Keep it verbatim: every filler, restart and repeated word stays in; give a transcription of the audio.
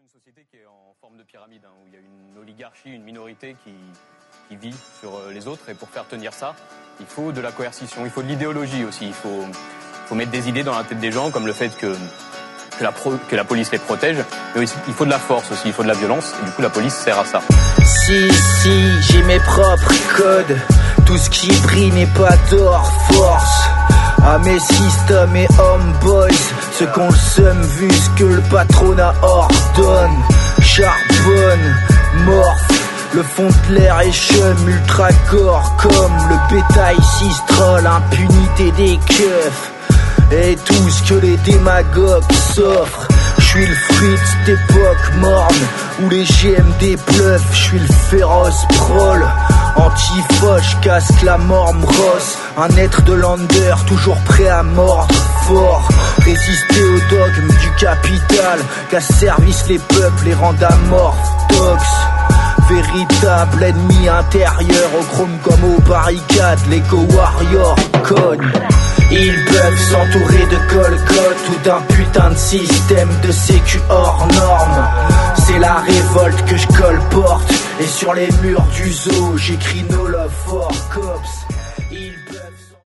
Une société qui est en forme de pyramide, hein, où il y a une oligarchie, une minorité qui, qui vit sur les autres. Et pour faire tenir ça, il faut de la coercition, il faut de l'idéologie aussi. Il faut, faut mettre des idées dans la tête des gens, comme le fait que, que, la, pro, que la police les protège. Mais aussi, il faut de la force aussi, il faut de la violence. Et du coup, la police sert à ça. Si, si, j'ai mes propres codes. Tout ce qui brille n'est pas d'or, force. À mes systèmes et homeboys, ceux qu'on le seum vu ce que le patronat ordonne. Charbonne, morphe, le fond de l'air est chum, ultra corps comme le bétail cistrol, impunité des keufs. Et tout ce que les démagogues s'offrent. J'suis le fruit de cette époque morne où les G M D bluffent. J'suis le féroce prol, anti-foche, casque la morme rosse. Un être de lander, toujours prêt à mordre fort. Résister au dogme du capital, qu'à service les peuples les rendent amorphes. Tox, véritable ennemi intérieur, au chrome comme aux barricades, l'éco-warrior cogne. Ils peuvent s'entourer de colcotte ou d'un putain de système de sécu hors norme. C'est la révolte que je colporte, et sur les murs du zoo j'écris No Love for Cops.